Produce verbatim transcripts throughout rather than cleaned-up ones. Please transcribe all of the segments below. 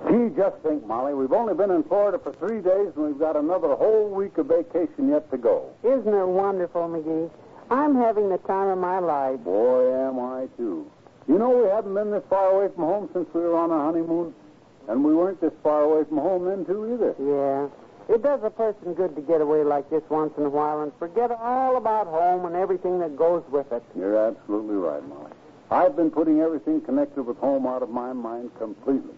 Gee, just think, Molly. We've only been in Florida for three days, and we've got another whole week of vacation yet to go. Isn't it wonderful, McGee? I'm having the time of my life. Boy, am I, too. You know, we haven't been this far away from home since we were on our honeymoon. And we weren't this far away from home then, too, either. Yeah. It does a person good to get away like this once in a while and forget all about home and everything that goes with it. You're absolutely right, Molly. I've been putting everything connected with home out of my mind completely.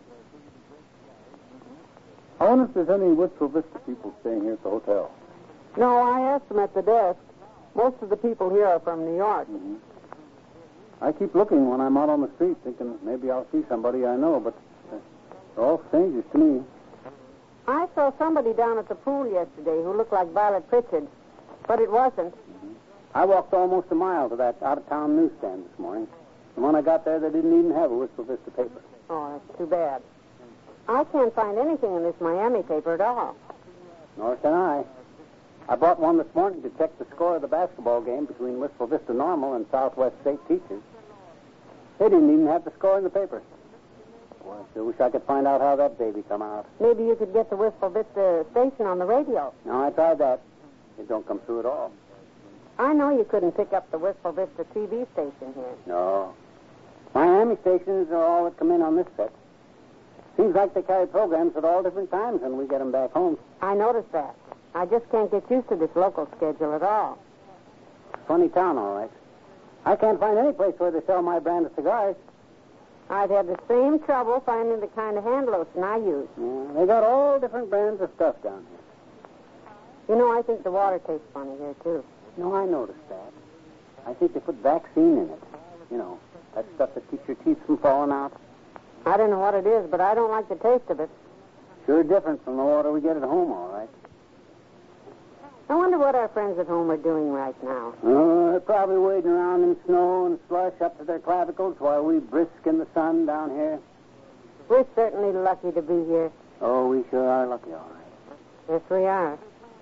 I wonder if there's any Wistful Vista people staying here at the hotel. No, I asked them at the desk. Most of the people here are from New York. Mm-hmm. I keep looking when I'm out on the street, thinking maybe I'll see somebody I know, but uh, they're all strangers to me. I saw somebody down at the pool yesterday who looked like Violet Pritchard, but it wasn't. Mm-hmm. I walked almost a mile to that out-of-town newsstand this morning. And when I got there, they didn't even have a Wistful Vista paper. Oh, that's too bad. I can't find anything in this Miami paper at all. Nor can I. I bought one this morning to check the score of the basketball game between Wistful Vista Normal and Southwest State Teachers. They didn't even have the score in the paper. Well, I sure wish I could find out how that baby come out. Maybe you could get the Wistful Vista station on the radio. No, I tried that. It don't come through at all. I know you couldn't pick up the Wistful Vista T V station here. No. Miami stations are all that come in on this set. Seems like they carry programs at all different times when we get them back home. I noticed that. I just can't get used to this local schedule at all. Funny town, all right. I can't find any place where they sell my brand of cigars. I've had the same trouble finding the kind of hand lotion I use. Yeah, they got all different brands of stuff down here. You know, I think the water tastes funny here, too. No, I noticed that. I think they put vaccine in it. You know, that stuff that keeps your teeth from falling out. I don't know what it is, but I don't like the taste of it. Sure different from the water we get at home, all right. I wonder what our friends at home are doing right now. Oh, they're probably wading around in snow and slush up to their clavicles while we brisk in the sun down here. We're certainly lucky to be here. Oh, we sure are lucky, all right. Yes, we are.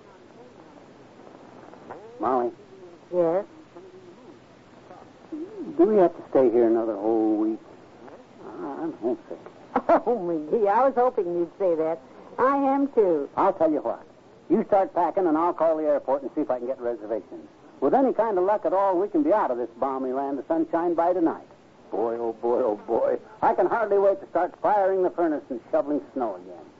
Molly. Yes? Do we have to stay here another whole week? Oh, I'm homesick. Oh, McGee, I was hoping you'd say that. I am, too. I'll tell you what. You start packing, and I'll call the airport and see if I can get reservations. With any kind of luck at all, we can be out of this balmy land of sunshine by tonight. Boy, oh boy, oh boy. I can hardly wait to start firing the furnace and shoveling snow again.